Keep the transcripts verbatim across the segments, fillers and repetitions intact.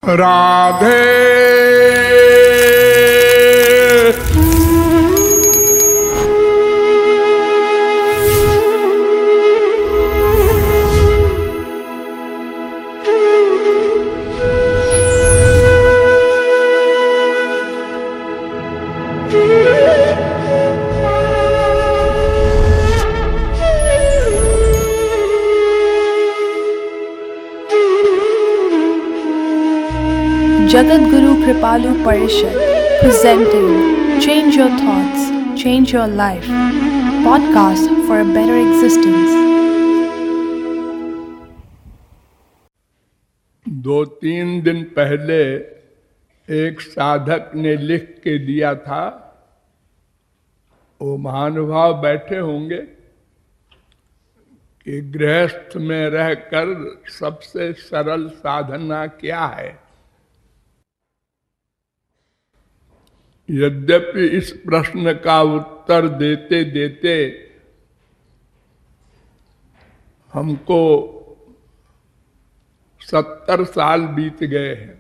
Radhe Jagat Guru Kripalu Parishad presenting Change Your Thoughts, Change Your Life podcast for a better existence. दो तीन दिन पहले एक साधक ने लिख के दिया था, वो महानुभाव बैठे होंगे कि गृहस्थ में रहकर सबसे सरल साधना क्या है। यद्यपि इस प्रश्न का उत्तर देते देते हमको सत्तर साल बीत गए हैं,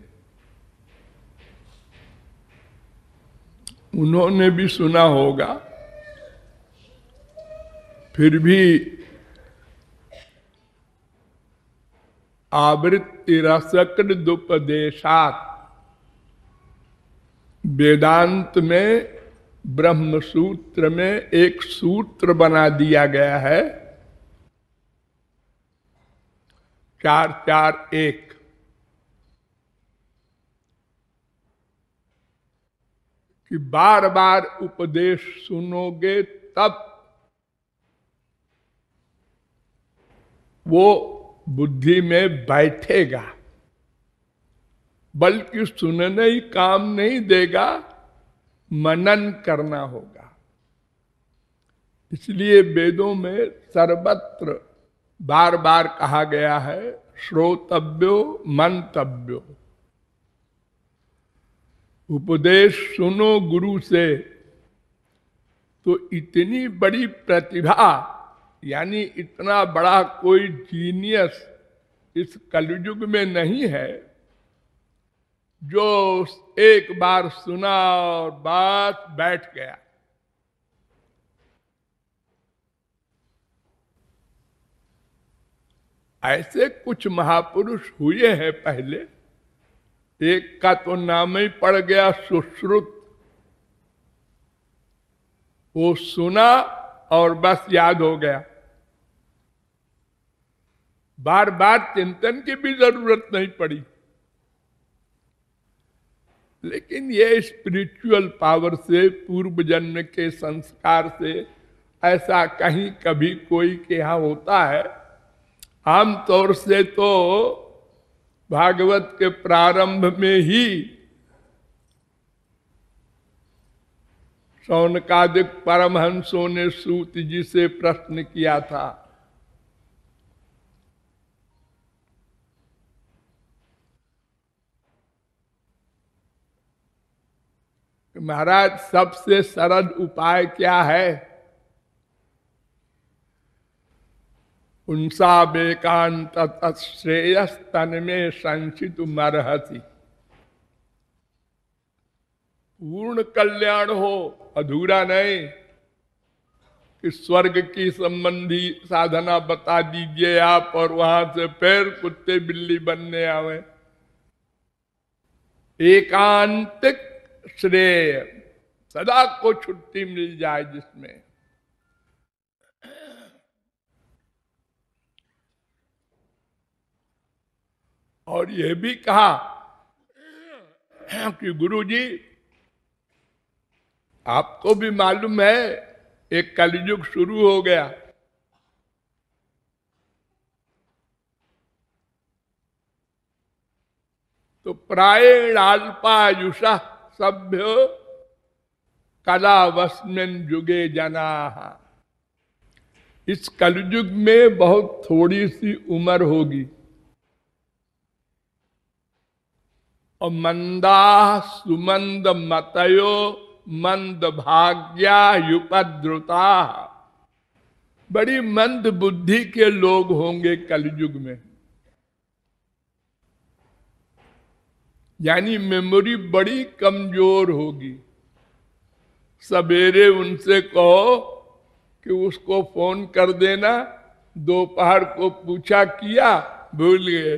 उन्होंने भी सुना होगा, फिर भी आवृत्ति रसकृदुपदेशात् वेदांत में ब्रह्म सूत्र में एक सूत्र बना दिया गया है, चार चार एक, कि बार बार उपदेश सुनोगे तब वो बुद्धि में बैठेगा, बल्कि सुनने ही काम नहीं देगा, मनन करना होगा। इसलिए वेदों में सर्वत्र बार बार कहा गया है श्रोतव्यो मंतव्यो। उपदेश सुनो गुरु से, तो इतनी बड़ी प्रतिभा यानी इतना बड़ा कोई जीनियस इस कलयुग में नहीं है जो एक बार सुना और बात बैठ गया। ऐसे कुछ महापुरुष हुए हैं पहले, एक का तो नाम ही पड़ गया सुश्रुत। वो सुना और बस याद हो गया, बार बार चिंतन की भी जरूरत नहीं पड़ी। लेकिन ये स्पिरिचुअल पावर से, पूर्व जन्म के संस्कार से ऐसा कहीं कभी कोई के यहाँ होता है। आमतौर से तो भागवत के प्रारंभ में ही शौनकादिक परमहंसों ने सूत जी से प्रश्न किया था, महाराज सबसे सरल उपाय क्या है? उनसा बेकांत तत्श्रेयस तन में संचित मरहति। पूर्ण कल्याण हो, अधूरा नहीं कि स्वर्ग की संबंधी साधना बता दीजिए आप और वहां से फिर कुत्ते बिल्ली बनने आवे। एकांतिक श्रेय, सदा को छुट्टी मिल जाए जिसमें। और यह भी कहा कि गुरुजी आपको भी मालूम है एक कलयुग शुरू हो गया, तो प्रायेणाल्पायुषा सभ्यो कलावस्मिन युगे जना। इस कलयुग में बहुत थोड़ी सी उम्र होगी, और मंदा सुमंद मतयो मंद भाग्या युपद्रुता, बड़ी मंद बुद्धि के लोग होंगे कलयुग में। यानी मेमोरी बड़ी कमजोर होगी। सवेरे उनसे कहो कि उसको फोन कर देना, दोपहर को पूछा किया, भूल गए।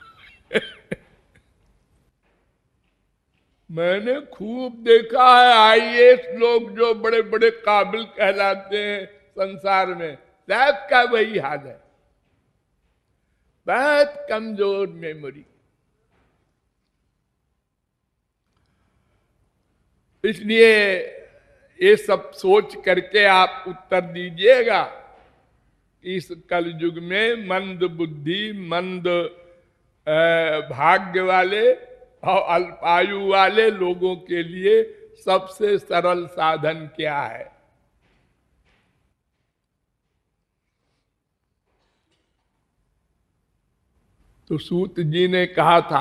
मैंने खूब देखा है आईएएस लोग जो बड़े बड़े काबिल कहलाते हैं संसार में, सबका वही हाल है, बहुत कमजोर मेमोरी। इसलिए ये सब सोच करके आप उत्तर दीजिएगा। इस कलयुग में मंद बुद्धि, मंद भाग्य वाले और अल्पायु वाले लोगों के लिए सबसे सरल साधन क्या है? तो सूत जी ने कहा था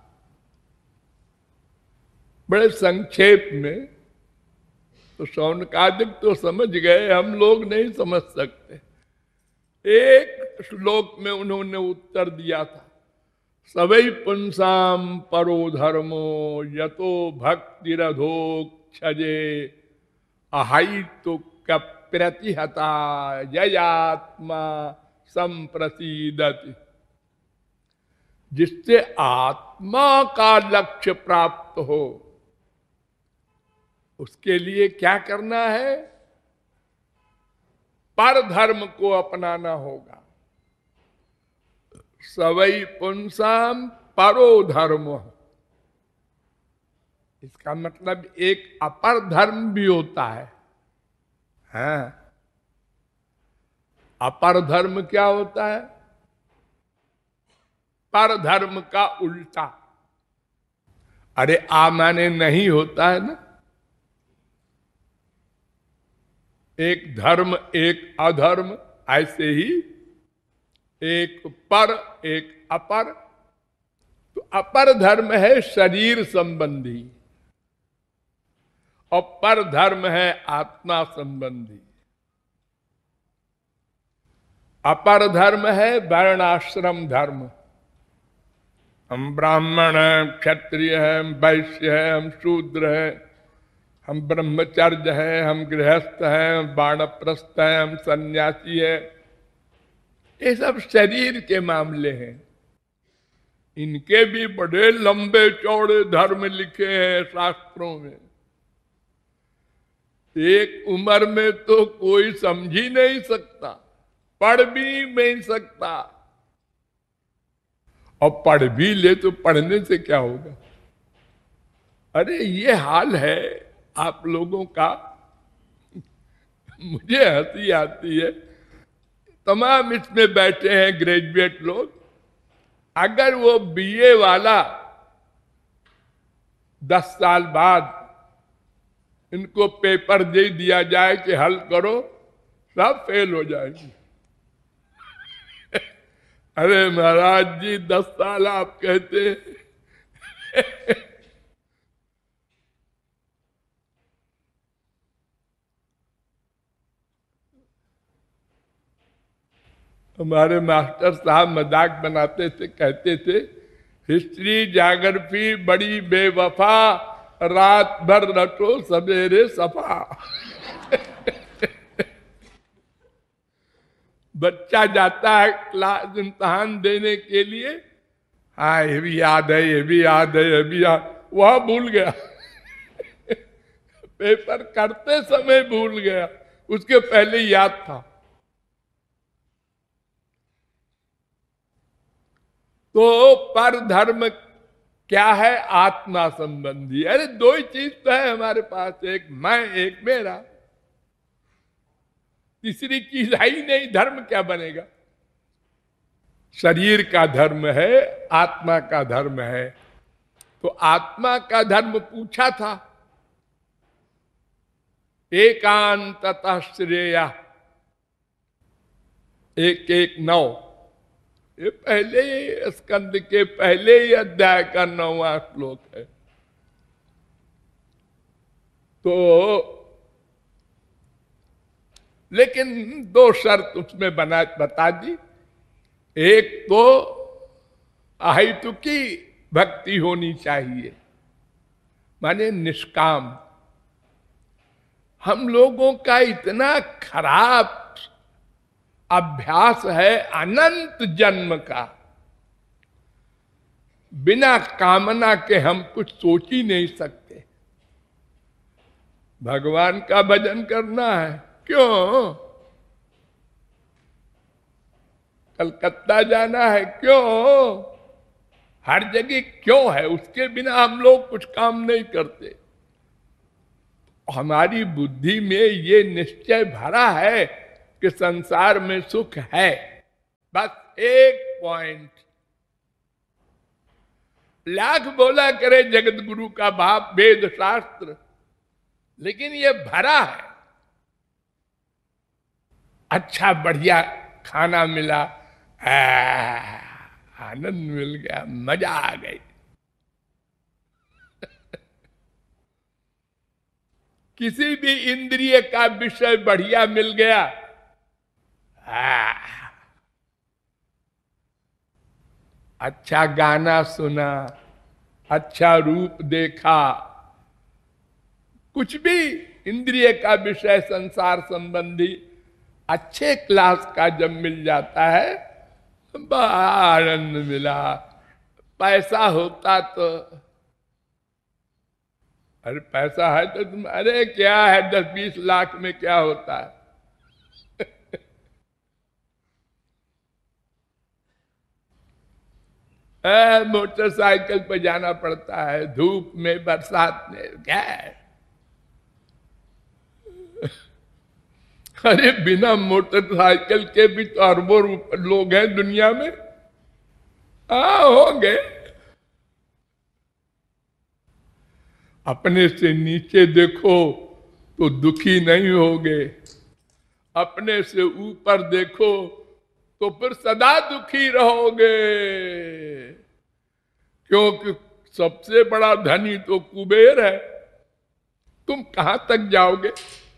बड़े संक्षेप में, तो शौनकादिक तो समझ गए, हम लोग नहीं समझ सकते। एक श्लोक में उन्होंने उत्तर दिया था, सवै पुंसाम परो धर्मो यतो भक्तिरधोक्षजे अहितु कप्रतिहता ययात्मा संप्रसीदति। जिससे आत्मा का लक्ष्य प्राप्त हो उसके लिए क्या करना है? पर धर्म को अपनाना होगा। सवै पुंसाम परो धर्म, इसका मतलब एक अपर धर्म भी होता है। हाँ, अपर धर्म क्या होता है? पर धर्म का उल्टा। अरे आ माने नहीं होता है ना, एक धर्म एक अधर्म, ऐसे ही एक पर एक अपर। तो अपर धर्म है शरीर संबंधी और पर धर्म है आत्मा संबंधी। अपर धर्म है वर्णाश्रम धर्म, हम ब्राह्मण हैं, क्षत्रिय हैं, वैश्य हैं, हम शूद्र हैं, हम ब्रह्मचर्य हैं, हम गृहस्थ हैं, वानप्रस्थ हैं, हम सन्यासी हैं। ये सब शरीर के मामले हैं। इनके भी बड़े लंबे चौड़े धर्म लिखे हैं शास्त्रों में। एक उम्र में तो कोई समझ ही नहीं सकता, पढ़ भी नहीं सकता, और पढ़ भी ले तो पढ़ने से क्या होगा? अरे ये हाल है आप लोगों का। मुझे हंसी आती है, तमाम इसमें बैठे हैं ग्रेजुएट लोग, अगर वो बीए वाला दस साल बाद इनको पेपर दे दिया जाए कि हल करो, सब फेल हो जाएंगे। अरे महाराज जी, दस साल आप कहते हैं। हमारे मास्टर साहब मजाक बनाते थे, कहते थे हिस्ट्री ज्योग्राफी बड़ी बेवफा, रात भर रटो सवेरे सफा। बच्चा जाता है क्लास इम्तहान देने के लिए, हाँ ये भी याद है, ये भी याद है, ये भी याद, वह भूल गया। पेपर करते समय भूल गया, उसके पहले याद था। तो पर धर्म क्या है? आत्मा संबंधी। अरे दो ही चीज तो है हमारे पास, एक मैं एक मेरा, तीसरी चीज है ही नहीं। धर्म क्या बनेगा? शरीर का धर्म है, आत्मा का धर्म है। तो आत्मा का धर्म पूछा था, एकांततः श्रेया, एक एक नौ, ये पहले स्कंद के पहले ही अध्याय का नौवां श्लोक है। तो लेकिन दो शर्त उसमें बना बता दी। एक तो अहितुकी भक्ति होनी चाहिए, माने निष्काम। हम लोगों का इतना खराब अभ्यास है अनंत जन्म का, बिना कामना के हम कुछ सोच ही नहीं सकते। भगवान का भजन करना है, क्यों? कलकत्ता जाना है, क्यों? हर जगह क्यों है? उसके बिना हम लोग कुछ काम नहीं करते। हमारी बुद्धि में ये निश्चय भरा है कि संसार में सुख है, बस एक पॉइंट। लाख बोला करे जगत गुरु का बाप वेद शास्त्र, लेकिन ये भरा है। अच्छा बढ़िया खाना मिला, आ, आनंद मिल गया, मजा आ गई। किसी भी इंद्रिय का विषय बढ़िया मिल गया, आ, अच्छा गाना सुना, अच्छा रूप देखा, कुछ भी इंद्रिय का विषय संसार संबंधी अच्छे क्लास का जब मिल जाता है, बड़ा आनंद मिला। पैसा होता तो, अरे पैसा है तो तुम, अरे क्या है, दस बीस लाख में क्या होता है। मोटरसाइकिल पर जाना पड़ता है, धूप में बरसात में, क्या है। अरे बिना मोटरसाइकिल के भी तो अरबों लोग हैं दुनिया में। हाँ होंगे। अपने से नीचे देखो तो दुखी नहीं होगे, अपने से ऊपर देखो तो फिर सदा दुखी रहोगे, क्योंकि सबसे बड़ा धनी तो कुबेर है। तुम कहां तक जाओगे?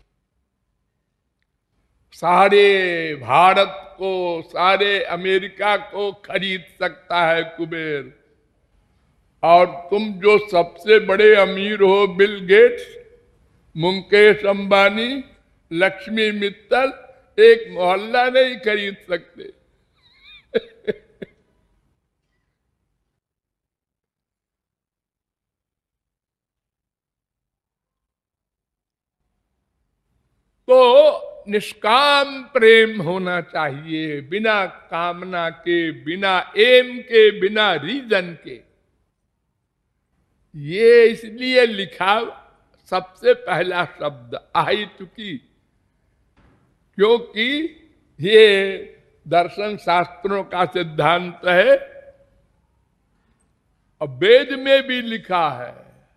सारे भारत को, सारे अमेरिका को खरीद सकता है कुबेर, और तुम जो सबसे बड़े अमीर हो, बिल गेट्स, मुकेश अंबानी, लक्ष्मी मित्तल, एक मोहल्ला नहीं खरीद सकते। तो निष्काम प्रेम होना चाहिए, बिना कामना के, बिना एम के, बिना रीजन के। ये इसलिए लिखा सबसे पहला शब्द आई चुकी, क्योंकि ये दर्शन शास्त्रों का सिद्धांत है और वेद में भी लिखा है,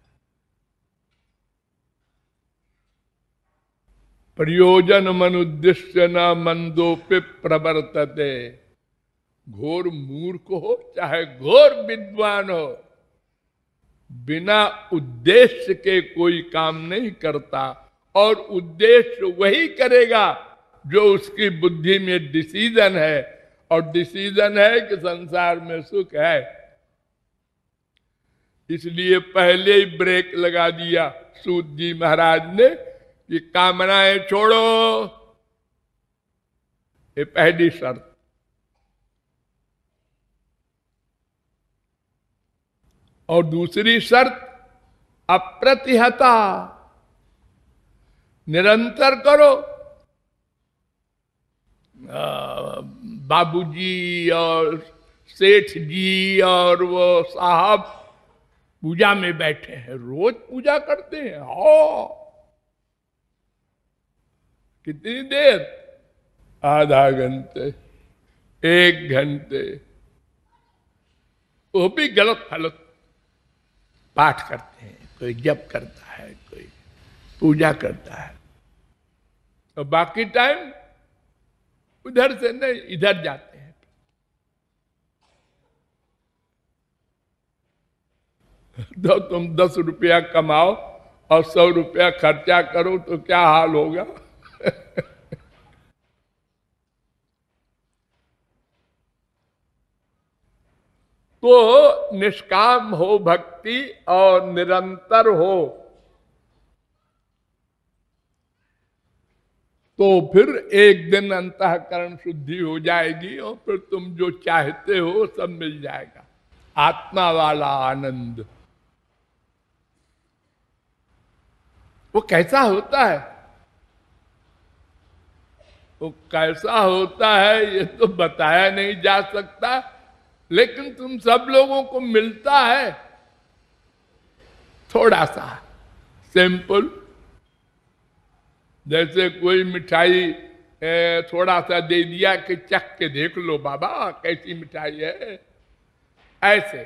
प्रयोजन मनुद्देश्य न मंदोपि प्रवर्तते। घोर मूर्ख हो चाहे घोर विद्वान हो, बिना उद्देश्य के कोई काम नहीं करता, और उद्देश्य वही करेगा जो उसकी बुद्धि में डिसीजन है, और डिसीजन है कि संसार में सुख है। इसलिए पहले ही ब्रेक लगा दिया सूत जी महाराज ने कि कामनाएं छोड़ो, ये पहली शर्त। और दूसरी शर्त अप्रतिहता, निरंतर करो। बाबूजी और सेठ जी और वो साहब पूजा में बैठे हैं, रोज पूजा करते हैं। हो कितनी देर? आधा घंटे, एक घंटे, वो भी गलत फलत पाठ करते हैं, कोई जप करता है, कोई पूजा करता है, और बाकी टाइम उधर से नहीं इधर जाते हैं। तो तुम दस रुपया कमाओ और सौ रुपया खर्चा करो तो क्या हाल होगा। तो निष्काम हो भक्ति और निरंतर हो, तो फिर एक दिन अंतःकरण शुद्धि हो जाएगी और फिर तुम जो चाहते हो सब मिल जाएगा। आत्मा वाला आनंद वो कैसा होता है? वो कैसा होता है ये तो बताया नहीं जा सकता, लेकिन तुम सब लोगों को मिलता है थोड़ा सा सिंपल। जैसे कोई मिठाई थोड़ा सा दे दिया कि चख के देख लो बाबा कैसी मिठाई है, ऐसे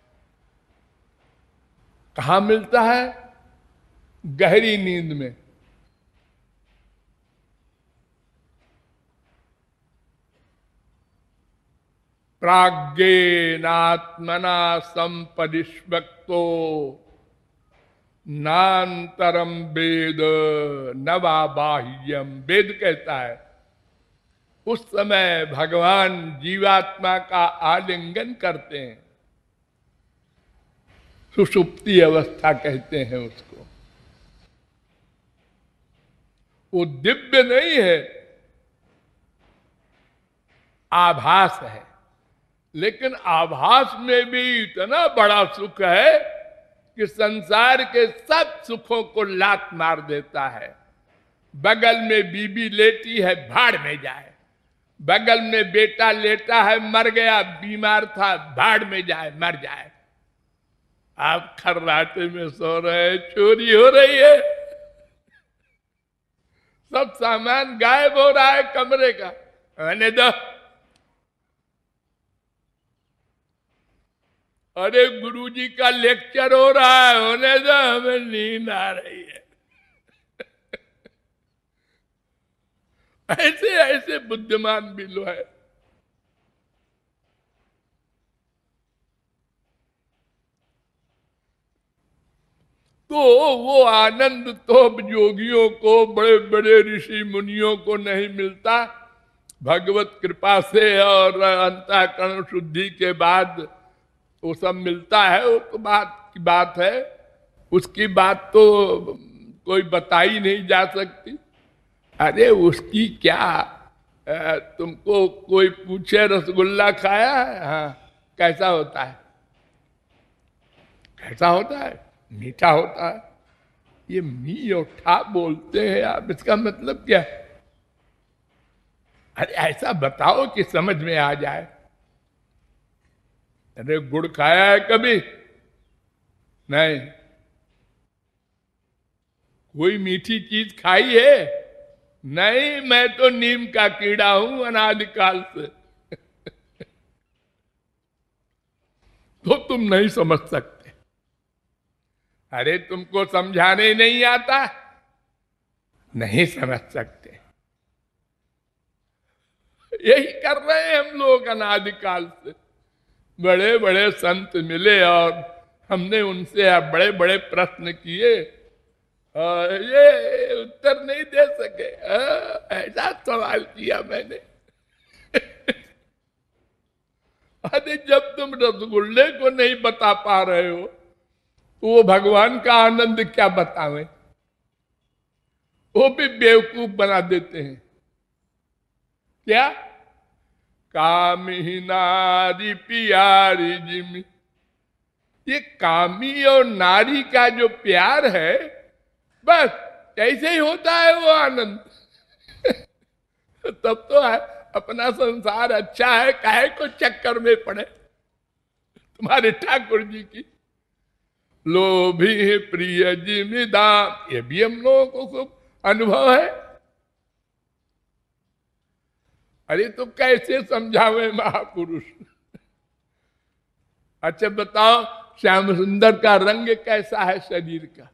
कहाँ मिलता है? गहरी नींद में। प्राज्ञेनात्मना संपरिष्वक्तो नान्तरम वेद न वा बाह्यम। वेद कहता है उस समय भगवान जीवात्मा का आलिंगन करते हैं, सुषुप्ति अवस्था कहते हैं उसको। वो दिव्य नहीं है, आभास है, लेकिन आभास में भी इतना बड़ा सुख है कि संसार के सब सुखों को लात मार देता है। बगल में बीबी लेटी है, भाड़ में जाए। बगल में बेटा लेटा है, मर गया, बीमार था, भाड़ में जाए, मर जाए। आप खर्राटे में सो रहे हैं, चोरी हो रही है, सब सामान गायब हो रहा है कमरे का, आने दो। अरे गुरुजी का लेक्चर हो रहा है, होने दो, हमें नींद आ रही है। ऐसे ऐसे बुद्धिमान भी लो है। तो वो आनंद तो योगियों को, बड़े बड़े ऋषि मुनियों को नहीं मिलता, भगवत कृपा से और अंतःकरण शुद्धि के बाद वो सब मिलता है। वो तो बात की बात है, उसकी बात तो कोई बताई नहीं जा सकती। अरे उसकी क्या, तुमको कोई पूछे रसगुल्ला खाया है? हाँ, कैसा होता है? कैसा होता है? मीठा होता है। ये मी और ठा बोलते हैं आप, इसका मतलब क्या है? अरे ऐसा बताओ कि समझ में आ जाए। अरे गुड़ खाया है कभी? नहीं। कोई मीठी चीज खाई है? नहीं, मैं तो नीम का कीड़ा हूं अनादिकाल से। तो तुम नहीं समझ सकते। अरे तुमको समझाने नहीं आता, नहीं समझ सकते। यही कर रहे हैं हम लोग अनादिकाल से। बड़े बड़े संत मिले और हमने उनसे बड़े बड़े प्रश्न किए, ये उत्तर नहीं दे सके। ऐसा सवाल किया मैंने। अरे जब तुम रसगुल्ले को नहीं बता पा रहे हो तो वो भगवान का आनंद क्या बतावे? वो भी बेवकूफ बना देते हैं। क्या? कामी नारी प्यारी जिमी। ये कामी और नारी का जो प्यार है, बस कैसे ही होता है वो आनंद। तब तो है अपना संसार अच्छा है, काहे को चक्कर में पड़े। तुम्हारे ठाकुर जी की लोभी प्रिय जिमिदाम, ये भी हम लोगों को खूब अनुभव है। अरे तो कैसे समझावे महापुरुष? अच्छा बताओ, श्याम सुंदर का रंग कैसा है शरीर का?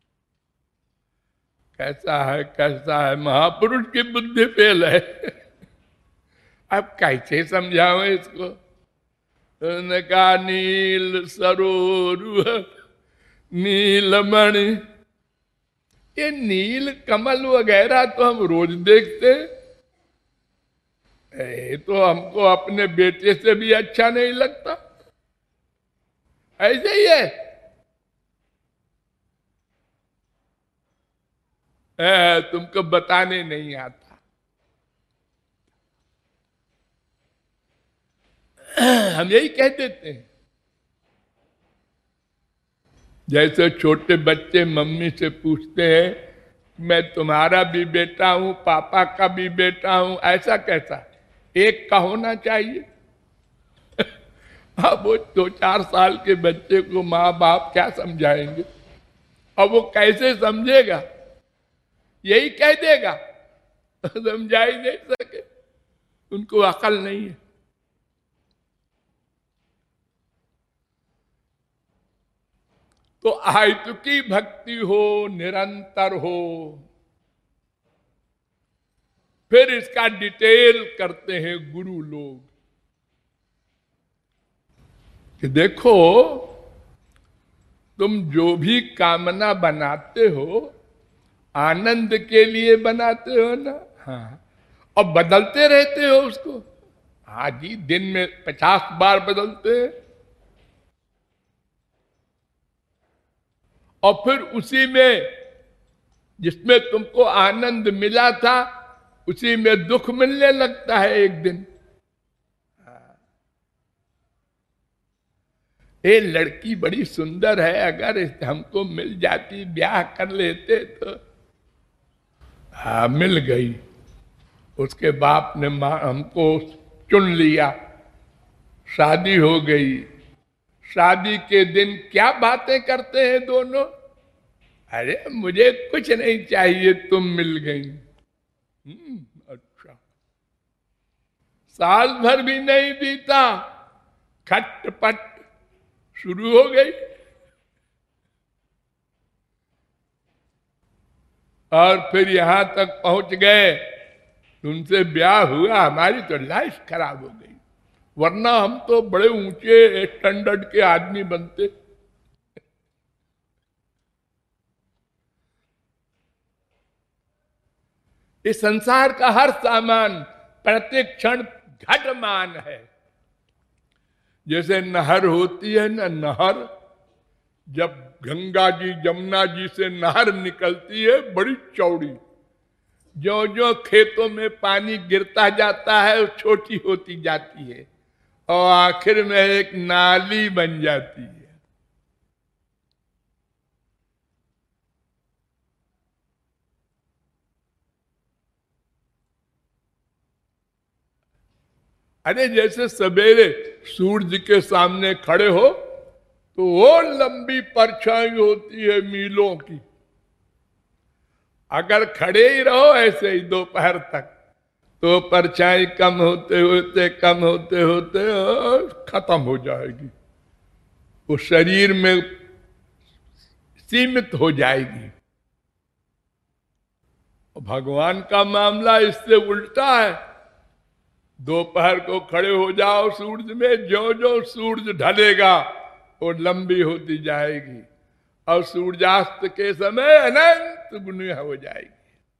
कैसा है कैसा है? महापुरुष की बुद्धि फेल है। अब कैसे समझावे इसको? उनका नील सरोवर नीलमणि, ये नील कमल वगैरह तो हम रोज देखते हैं। ये तो हमको अपने बेटे से भी अच्छा नहीं लगता। ऐसे ही है। ए, तुमको बताने नहीं आता। हम यही कह देते हैं। जैसे छोटे बच्चे मम्मी से पूछते हैं, मैं तुम्हारा भी बेटा हूं, पापा का भी बेटा हूं, ऐसा कैसा, एक का होना चाहिए। अब वो दो चार साल के बच्चे को माँ बाप क्या समझाएंगे, अब वो कैसे समझेगा, यही कह देगा, समझा ही नहीं सके, उनको अकल नहीं है। तो आयतुकी भक्ति हो, निरंतर हो, फिर इसका डिटेल करते हैं गुरु लोग कि देखो तुम जो भी कामना बनाते हो आनंद के लिए बनाते हो ना, हाँ, और बदलते रहते हो उसको। हाँ जी, दिन में पचास बार बदलते हैं, और फिर उसी में जिसमें तुमको आनंद मिला था उसी में दुख मिलने लगता है एक दिन। ये लड़की बड़ी सुंदर है, अगर हमको मिल जाती, ब्याह कर लेते तो। हाँ, मिल गई, उसके बाप ने हमको चुन लिया, शादी हो गई। शादी के दिन क्या बातें करते हैं दोनों, अरे मुझे कुछ नहीं चाहिए, तुम मिल गई। हम्म, अच्छा। साल भर भी नहीं बीता, खटपट शुरू हो गई, और फिर यहां तक पहुंच गए, तुमसे ब्याह हुआ, हमारी तो लाइफ खराब हो गई, वरना हम तो बड़े ऊंचे स्टैंडर्ड के आदमी बनते। इस संसार का हर सामान प्रत्येक क्षण घटमान है। जैसे नहर होती है ना, नहर जब गंगा जी जमुना जी से नहर निकलती है बड़ी चौड़ी, जो जो खेतों में पानी गिरता जाता है वो छोटी होती जाती है और आखिर में एक नाली बन जाती है। अरे जैसे सवेरे सूरज के सामने खड़े हो तो वो लंबी परछाई होती है मीलों की, अगर खड़े ही रहो ऐसे ही दोपहर तक तो परछाई कम होते होते कम होते होते खत्म हो जाएगी, वो शरीर में सीमित हो जाएगी। भगवान का मामला इससे उल्टा है। दोपहर को खड़े हो जाओ सूरज में, जो जो सूरज ढलेगा वो लंबी होती जाएगी और सूर्यास्त के समय अनंत गुनी हो जाएगी।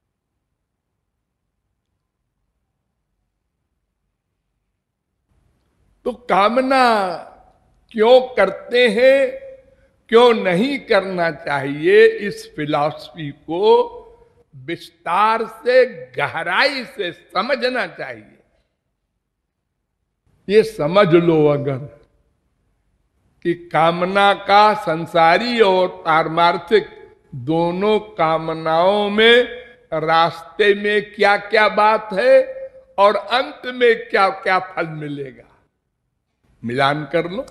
तो कामना क्यों करते हैं, क्यों नहीं करना चाहिए, इस फिलॉसफी को विस्तार से गहराई से समझना चाहिए। ये समझ लो अगर कि कामना का संसारी और पारमार्थिक दोनों कामनाओं में रास्ते में क्या क्या बात है और अंत में क्या क्या फल मिलेगा, मिलान कर लो।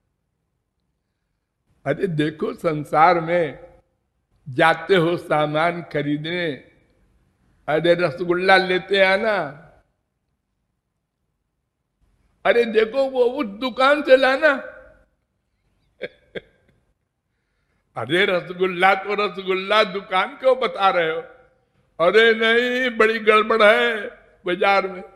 अरे देखो संसार में जाते हो सामान खरीदने, अरे रसगुल्ला लेते आना, अरे देखो वो उस दुकान से लाना। अरे रसगुल्ला तो रसगुल्ला, दुकान क्यों बता रहे हो, अरे नहीं बड़ी गड़बड़ है बाजार में।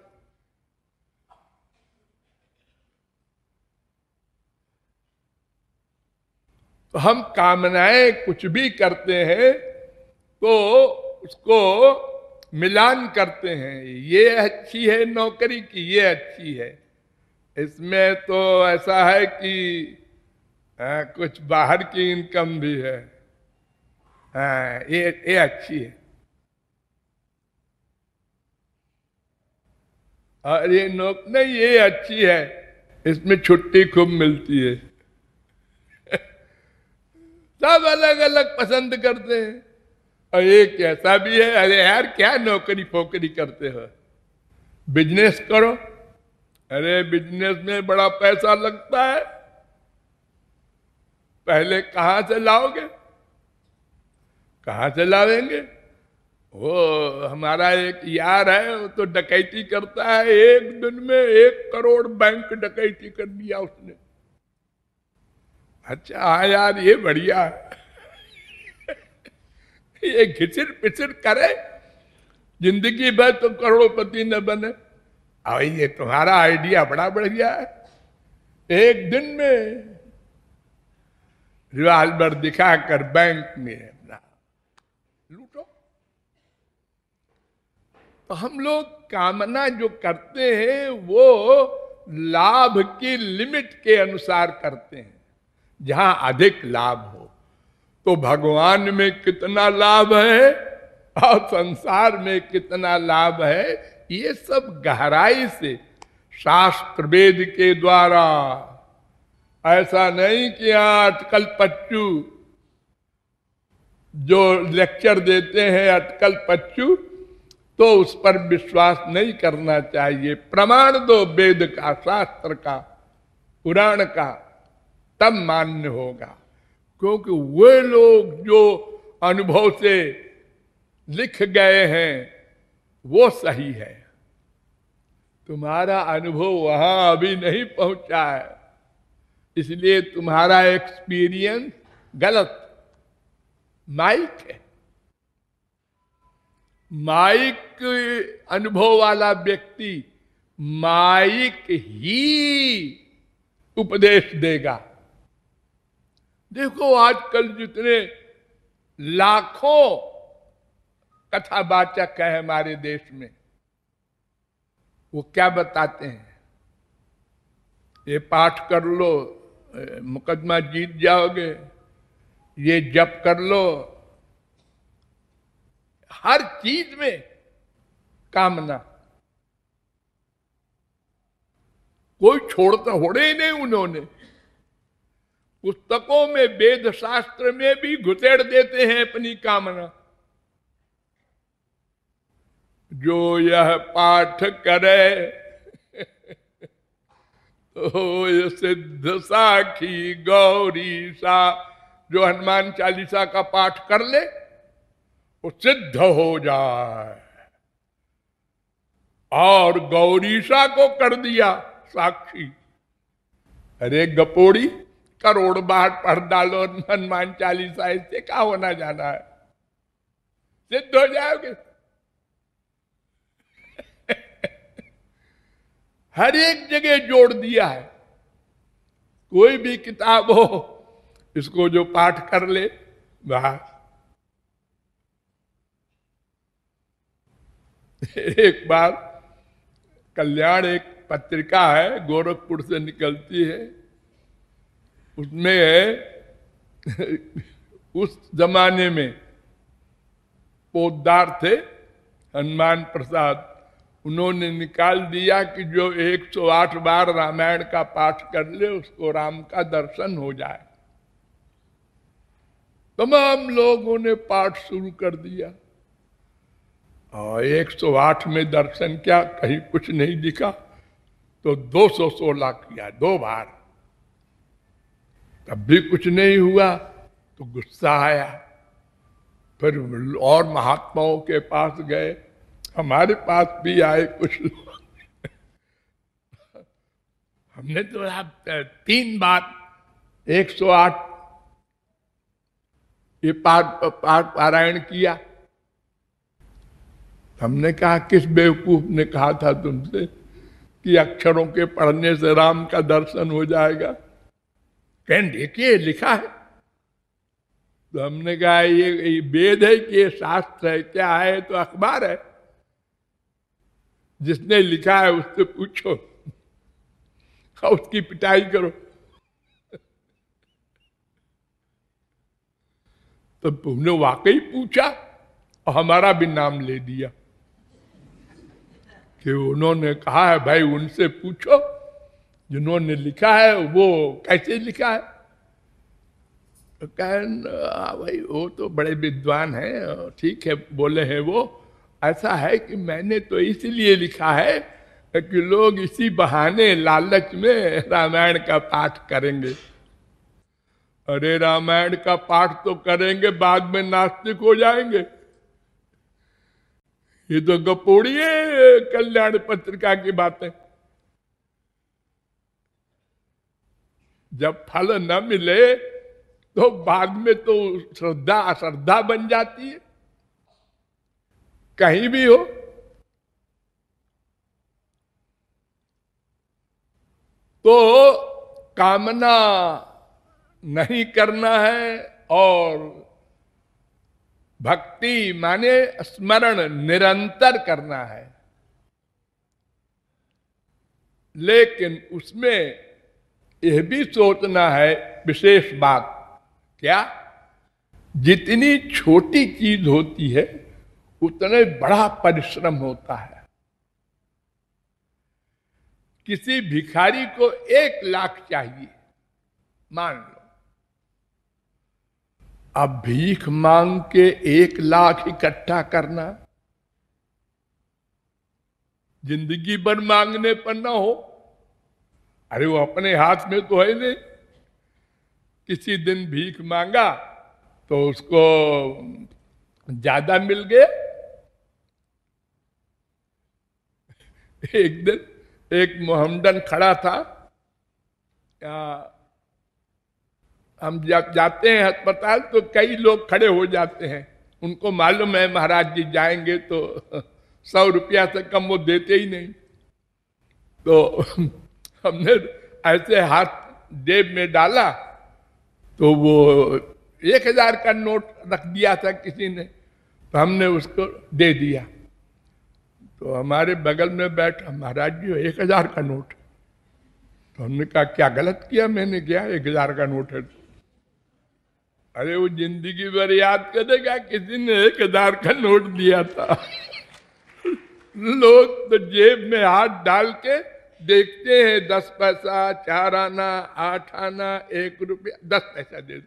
तो हम कामनाएं कुछ भी करते हैं तो उसको मिलान करते हैं, ये अच्छी है नौकरी की, ये अच्छी है, इसमें तो ऐसा है कि हाँ, कुछ बाहर की इनकम भी है। हाँ, ये ये अच्छी है। और ये नौक नहीं, ये अच्छी है, इसमें छुट्टी खूब मिलती है। सब अलग अलग पसंद करते हैं। और एक ऐसा भी है, अरे यार क्या नौकरी फोकरी करते हो, बिजनेस करो। अरे बिजनेस में बड़ा पैसा लगता है, पहले कहां से लाओगे, कहां से लावेंगे। वो हमारा एक यार है, वो तो डकैती करता है, एक दिन में एक करोड़ बैंक डकैती कर दिया उसने। अच्छा हाँ यार, ये बढ़िया है। ये घिसिर पिसिर करे, जिंदगी भर तो करोड़पति न बने। और ये तुम्हारा आइडिया बड़ा बढ़िया है, एक दिन में रिवाल्वर दिखाकर बैंक में अपना लूटो। तो हम लोग कामना जो करते हैं वो लाभ की लिमिट के अनुसार करते हैं। जहां अधिक लाभ हो, तो भगवान में कितना लाभ है और संसार में कितना लाभ है, ये सब गहराई से शास्त्र वेद के द्वारा। ऐसा नहीं कि यहाँ अटकल पच्चू जो लेक्चर देते हैं, अटकल पच्चू, तो उस पर विश्वास नहीं करना चाहिए। प्रमाण दो वेद का, शास्त्र का, पुराण का, तब मान्य होगा। क्योंकि वे लोग जो अनुभव से लिख गए हैं वो सही है। तुम्हारा अनुभव वहां अभी नहीं पहुंचा है, इसलिए तुम्हारा एक्सपीरियंस गलत। माइक है, माइक अनुभव वाला व्यक्ति माइक ही उपदेश देगा। देखो आजकल जितने लाखों कथावाचक है हमारे देश में, वो क्या बताते हैं, ये पाठ कर लो मुकदमा जीत जाओगे, ये जप कर लो। हर चीज में कामना, कोई छोड़ता होड़े ही नहीं उन्होंने। पुस्तकों में, वेद शास्त्र में भी घुसेड़ देते हैं अपनी कामना। जो यह पाठ करे तो सिद्ध साखी गौरी सा, जो हनुमान चालीसा का पाठ कर ले वो सिद्ध हो जाए। और गौरीशा को कर दिया साक्षी। अरे गपोड़ी, करोड़ बार पढ़ डालो हनुमान चालीसा, इससे क्या होना जाना है, सिद्ध हो जाओगे। हर एक जगह जोड़ दिया है। कोई भी किताब हो, इसको जो पाठ कर ले बस। एक बार कल्याण एक पत्रिका है, गोरखपुर से निकलती है, उसमें उस जमाने में पोद्दार थे हनुमान प्रसाद, उन्होंने निकाल दिया कि जो एक सौ आठ बार रामायण का पाठ कर ले उसको राम का दर्शन हो जाए। तमाम लोगों ने पाठ शुरू कर दिया और एक सौ आठ में दर्शन क्या, कहीं कुछ नहीं दिखा, तो दो सौ सोलह किया, दो बार, तब भी कुछ नहीं हुआ तो गुस्सा आया। फिर और महात्माओं के पास गए, हमारे पास भी आए कुछ लोग। हमने तो आप तीन बार एक सौ आठ ये पाठ पाठ पारायण किया। हमने कहा किस बेवकूफ ने कहा था तुमसे कि अक्षरों के पढ़ने से राम का दर्शन हो जाएगा। कहने देखिए लिखा है। तो हमने कहा ये, ये वेद है कि ये शास्त्र है, क्या है? तो अखबार है, जिसने लिखा है उससे पूछो और उसकी पिटाई करो। तो उन्होंने वाकई पूछा और हमारा भी नाम ले दिया कि उन्होंने कहा है भाई उनसे पूछो जिन्होंने लिखा है वो कैसे लिखा है। तो कहन भाई वो तो बड़े विद्वान हैं, ठीक है बोले हैं वो, ऐसा है कि मैंने तो इसलिए लिखा है कि लोग इसी बहाने लालच में रामायण का पाठ करेंगे। अरे रामायण का पाठ तो करेंगे, बाद में नास्तिक हो जाएंगे। ये तो गपोड़ी है कल्याण पत्रिका की बातें। जब फल न मिले तो बाद में तो श्रद्धा अश्रद्धा बन जाती है, कहीं भी हो। तो कामना नहीं करना है और भक्ति माने स्मरण निरंतर करना है, लेकिन उसमें यह भी सोचना है विशेष बात, क्या जितनी छोटी चीज होती है उतने बड़ा परिश्रम होता है। किसी भिखारी को एक लाख चाहिए मान लो, अब भीख मांग के एक लाख इकट्ठा करना जिंदगी भर मांगने पर ना हो। अरे वो अपने हाथ में तो है नहीं। किसी दिन भीख मांगा तो उसको ज्यादा मिल गया। एक दिन एक मोहम्मदन खड़ा था, हम जब जाते हैं अस्पताल तो कई लोग खड़े हो जाते हैं, उनको मालूम है महाराज जी जाएंगे तो सौ रुपया से कम वो देते ही नहीं। तो हमने ऐसे हाथ जेब में डाला तो वो एक हजार का नोट रख दिया था किसी ने, तो हमने उसको दे दिया। तो हमारे बगल में बैठा, महाराज जी एक हजार का नोट। तो हमने कहा क्या गलत किया मैंने, क्या एक हजार का नोट है। अरे वो जिंदगी भर याद करेगा किसी ने एक हजार का नोट दिया था। लोग तो जेब में हाथ डाल के देखते हैं, दस पैसा, चार आना, आठ आना, एक रुपया, दस पैसा दे दो।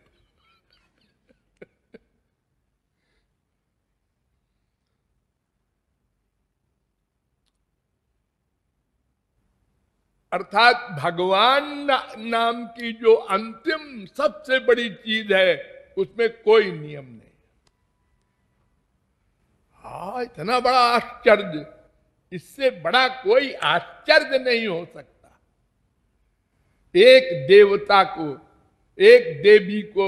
अर्थात भगवान ना, नाम की जो अंतिम सबसे बड़ी चीज है उसमें कोई नियम नहीं। हाँ इतना बड़ा आश्चर्य, इससे बड़ा कोई आश्चर्य नहीं हो सकता। एक देवता को, एक देवी को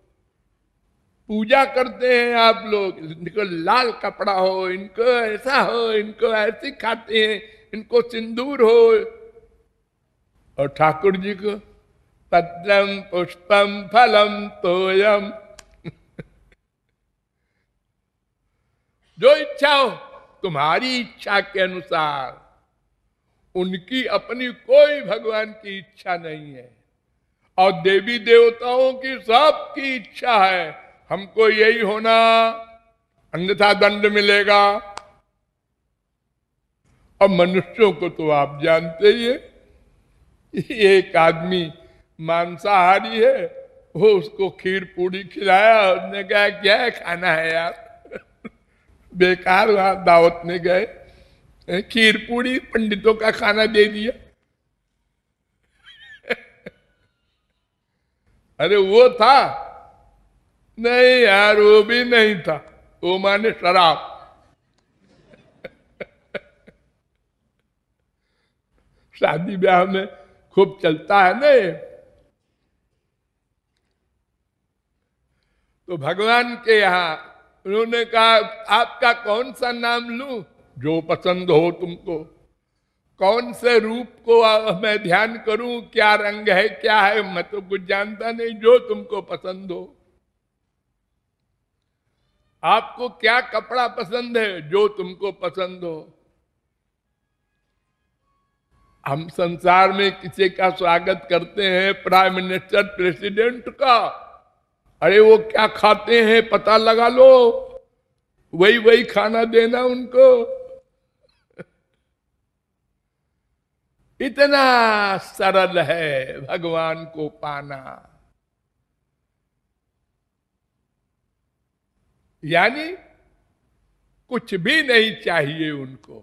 पूजा करते हैं आप लोग, इनको लाल कपड़ा हो, इनको ऐसा हो, इनको ऐसे खाते हैं, इनको सिंदूर हो, और ठाकुर जी को पत्रम पुष्पम फलम तोयम। जो इच्छा हो तुम्हारी इच्छा के अनुसार, उनकी अपनी कोई भगवान की इच्छा नहीं है। और देवी देवताओं की सबकी इच्छा है हमको यही होना, अन्यथा दंड मिलेगा। और मनुष्यों को तो आप जानते ही है, एक आदमी मांसाहारी है, वो उसको खीर पूड़ी खिलाया, उसने कहा क्या खाना है यार, बेकार वहां दावत में गए, खीर पूड़ी पंडितों का खाना दे दिया। अरे वो था नहीं यार, वो भी नहीं था, वो माने शराब। शादी ब्याह में खूब चलता है ना ये। तो भगवान के यहाँ उन्होंने कहा आपका कौन सा नाम लूं, जो पसंद हो तुमको। कौन से रूप को मैं ध्यान करूं, क्या रंग है क्या है, मैं तो कुछ जानता नहीं, जो तुमको पसंद हो। आपको क्या कपड़ा पसंद है, जो तुमको पसंद हो। हम संसार में किसी का स्वागत करते हैं, प्राइम मिनिस्टर प्रेसिडेंट का, अरे वो क्या खाते हैं पता लगा लो, वही वही खाना देना उनको। इतना सरल है भगवान को पाना। यानी कुछ भी नहीं चाहिए उनको,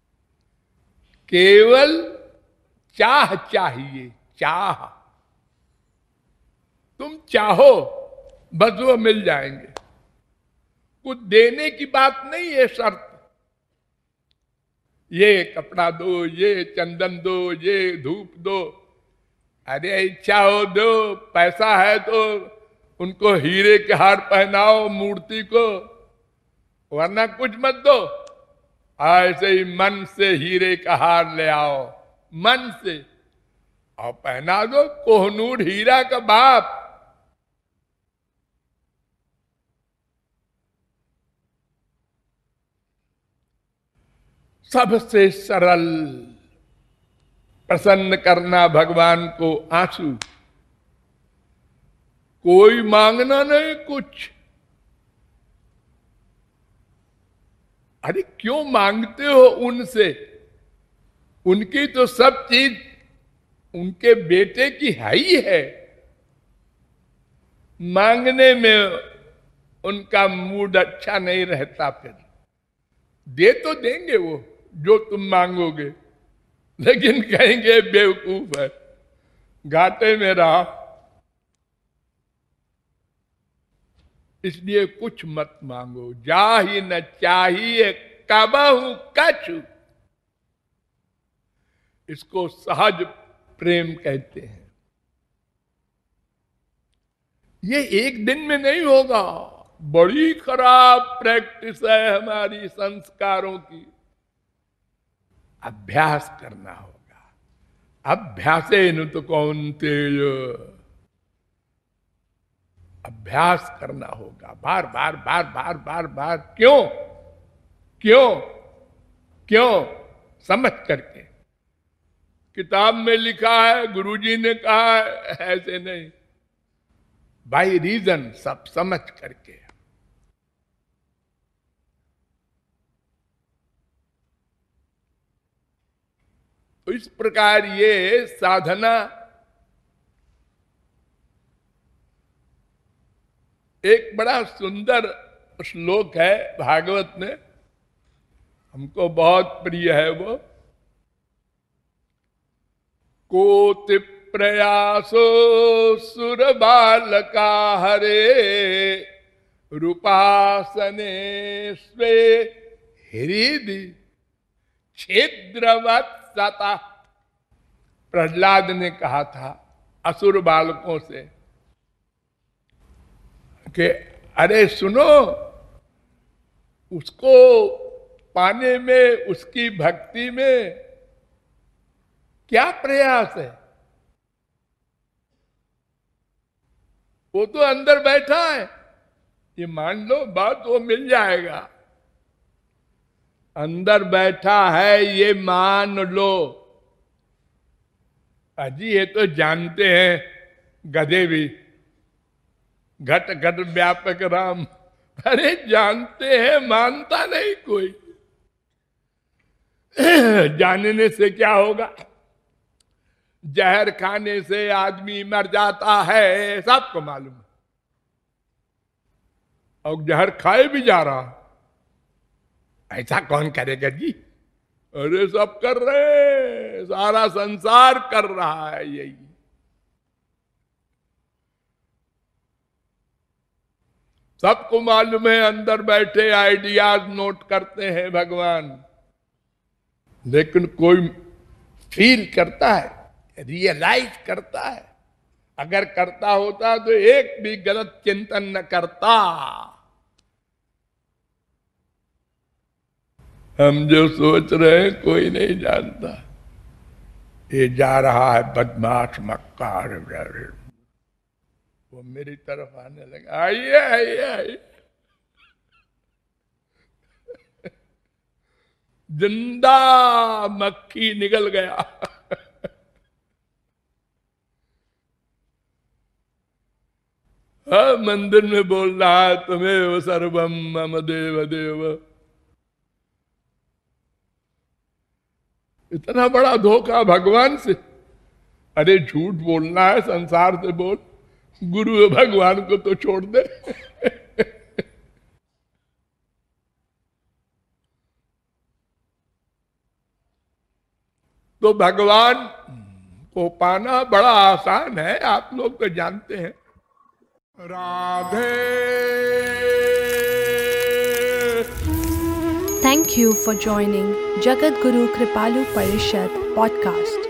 केवल चाह चाहिए, चाह। तुम चाहो बस वो मिल जाएंगे। कुछ देने की बात नहीं है शर्त, ये कपड़ा दो, ये चंदन दो, ये धूप दो। अरे इच्छा हो दो, पैसा है तो उनको हीरे के हार पहनाओ मूर्ति को, वरना कुछ मत दो। ऐसे ही मन से हीरे का हार ले आओ, मन से, और पहना दो। कोहनूर हीरा का बाप। सबसे सरल प्रसन्न करना भगवान को आंसू। कोई मांगना नहीं कुछ। अरे क्यों मांगते हो उनसे? उनकी तो सब चीज उनके बेटे की है ही है। मांगने में उनका मूड अच्छा नहीं रहता। फिर दे तो देंगे वो जो तुम मांगोगे, लेकिन कहेंगे बेवकूफ है, घाटे में रहा। इसलिए कुछ मत मांगो। जा ही न चाहिए कबहू कछु। इसको सहज प्रेम कहते हैं। ये एक दिन में नहीं होगा। बड़ी खराब प्रैक्टिस है हमारी संस्कारों की। अभ्यास करना होगा। अभ्यासे न तो कौन तेज। अभ्यास करना होगा बार बार बार बार बार बार। क्यों क्यों क्यों? समझ करके। किताब में लिखा है, गुरुजी ने कहा है, ऐसे नहीं। बाय रीजन, सब समझ करके। तो इस प्रकार ये साधना एक बड़ा सुंदर श्लोक है भागवत में, हमको बहुत प्रिय है वो। कोटि प्रयासो सुर बालका हरे रूपासने स्वे हृदि छिद्रवत् सता। प्रहलाद ने कहा था असुर बालकों से कि अरे सुनो, उसको पाने में, उसकी भक्ति में क्या प्रयास है? वो तो अंदर बैठा है, ये मान लो बात, वो मिल जाएगा। अंदर बैठा है ये मान लो। अजी ये तो जानते हैं गधे भी, घट घट व्यापक राम। अरे जानते हैं, मानता नहीं कोई। जानने से क्या होगा? जहर खाने से आदमी मर जाता है, सबको मालूम है। और जहर खाए भी जा रहा, ऐसा कौन करेगा जी? अरे सब कर रहे, सारा संसार कर रहा है यही। सबको मालूम है, अंदर बैठे आइडियाज नोट करते हैं भगवान, लेकिन कोई फील करता है, रियलाइज करता है। अगर करता होता तो एक भी गलत चिंतन न करता। हम जो सोच रहे हैं कोई नहीं जानता। ये जा रहा है बदमाश मक्कार, वो मेरी तरफ आने लगा। आइए आइए आइए। जिंदा मक्खी निकल गया। हाँ, मंदिर में बोल रहा है तुम्हें सर्वम मम देव देव। इतना बड़ा धोखा भगवान से। अरे झूठ बोलना है संसार से बोल, गुरु भगवान को तो छोड़ दे। तो भगवान को पाना बड़ा आसान है, आप लोग तो जानते हैं। Radhe. Thank you for joining Jagat Guru Kripalu Parishad podcast.